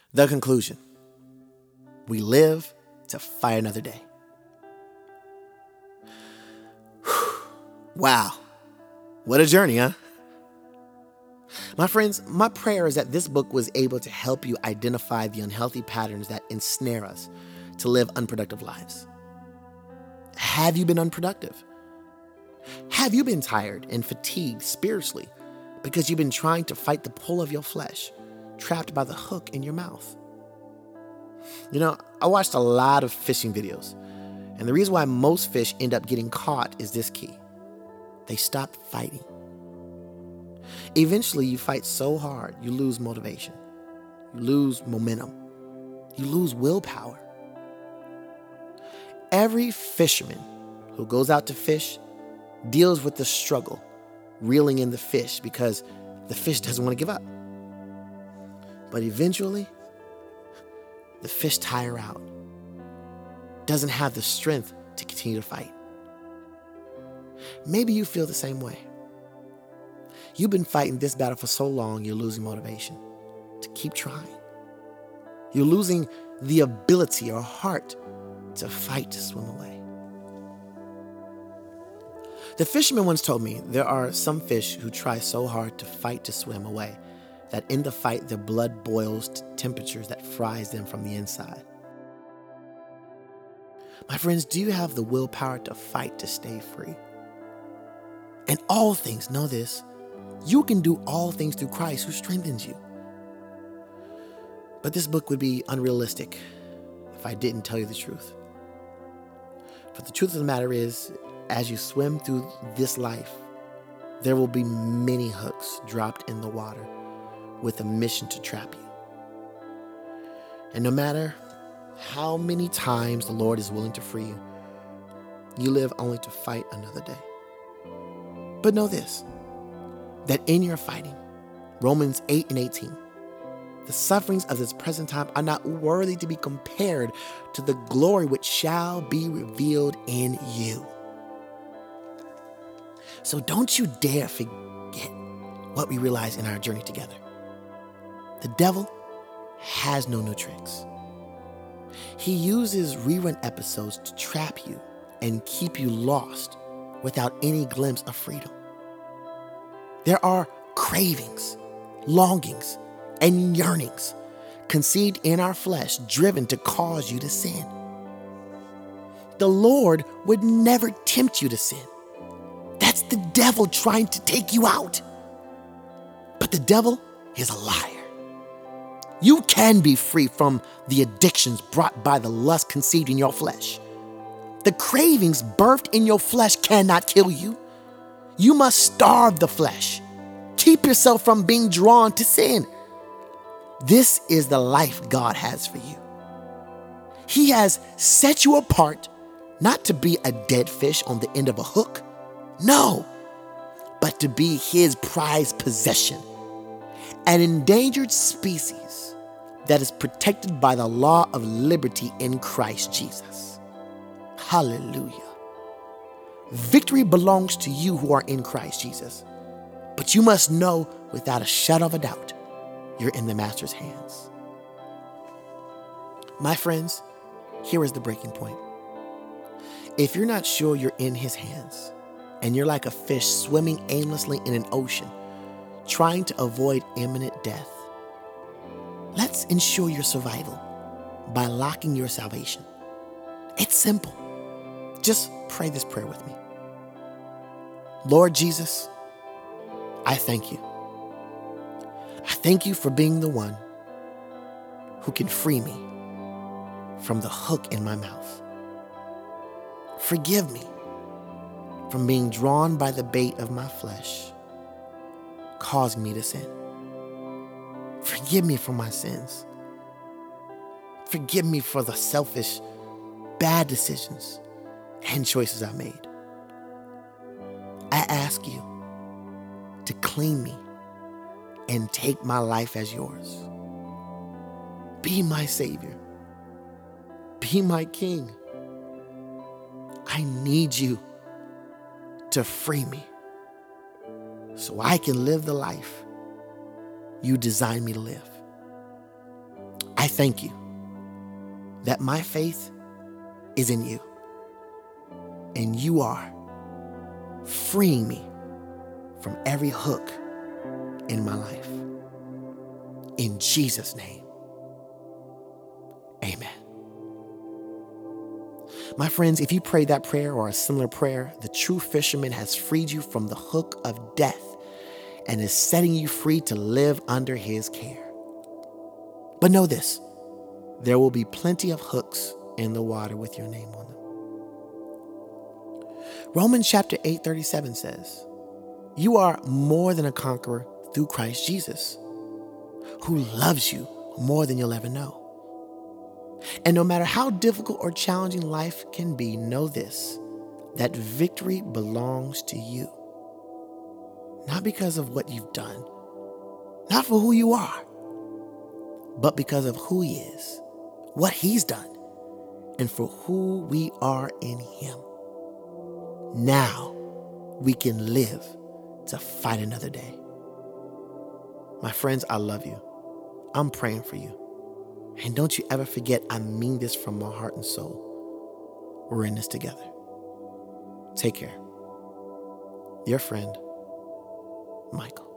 The conclusion: we live to fight another day. Wow, what a journey, huh? My friends, my prayer is that this book was able to help you identify the unhealthy patterns that ensnare us to live unproductive lives. Have you been unproductive? Have you been tired and fatigued spiritually because you've been trying to fight the pull of your flesh, trapped by the hook in your mouth? I watched a lot of fishing videos, and the reason why most fish end up getting caught is this key: they stop fighting. Eventually, you fight so hard, you lose motivation, you lose momentum, you lose willpower. Every fisherman who goes out to fish deals with the struggle reeling in the fish because the fish doesn't want to give up. But eventually, the fish tire out, doesn't have the strength to continue to fight. Maybe you feel the same way. You've been fighting this battle for so long, you're losing motivation to keep trying. You're losing the ability or heart to fight to swim away. The fisherman once told me there are some fish who try so hard to fight to swim away that in the fight their blood boils to temperatures that fries them from the inside. My friends, do you have the willpower to fight to stay free? In all things, know this: you can do all things through Christ who strengthens you. But this book would be unrealistic if I didn't tell you the truth. For the truth of the matter is, as you swim through this life, there will be many hooks dropped in the water with a mission to trap you. And no matter how many times the Lord is willing to free you, you live only to fight another day. But know this, that in your fighting, Romans 8:18, the sufferings of this present time are not worthy to be compared to the glory which shall be revealed in you. So don't you dare forget what we realize in our journey together. The devil has no new tricks. He uses rerun episodes to trap you and keep you lost without any glimpse of freedom. There are cravings, longings, and yearnings conceived in our flesh, driven to cause you to sin. The Lord would never tempt you to sin. That's the devil trying to take you out. But the devil is a liar. You can be free from the addictions brought by the lust conceived in your flesh. The cravings birthed in your flesh cannot kill you. You must starve the flesh. Keep yourself from being drawn to sin. This is the life God has for you. He has set you apart not to be a dead fish on the end of a hook. No, but to be his prized possession, an endangered species that is protected by the law of liberty in Christ Jesus. Hallelujah. Victory belongs to you who are in Christ Jesus, but you must know without a shadow of a doubt, you're in the Master's hands. My friends, here is the breaking point. If you're not sure you're in his hands, and you're like a fish swimming aimlessly in an ocean, trying to avoid imminent death, let's ensure your survival by locking your salvation. It's simple. Just pray this prayer with me. Lord Jesus, I thank you. I thank you for being the one who can free me from the hook in my mouth. Forgive me from being drawn by the bait of my flesh, causing me to sin. Forgive me for my sins. Forgive me for the selfish, bad decisions and choices I made. I ask you to clean me and take my life as yours. Be my Savior. Be my King. I need you to free me so I can live the life you designed me to live. I thank you that my faith is in you, and you are freeing me from every hook in my life. In Jesus' name, amen. My friends, if you prayed that prayer or a similar prayer, the true fisherman has freed you from the hook of death and is setting you free to live under his care. But know this, there will be plenty of hooks in the water with your name on them. Romans chapter 8:37 says, you are more than a conqueror through Christ Jesus, who loves you more than you'll ever know. And no matter how difficult or challenging life can be, know this, that victory belongs to you. Not because of what you've done, not for who you are, but because of who he is, what he's done, and for who we are in him. Now we can live to fight another day. My friends, I love you. I'm praying for you. And don't you ever forget, I mean this from my heart and soul. We're in this together. Take care. Your friend, Michael.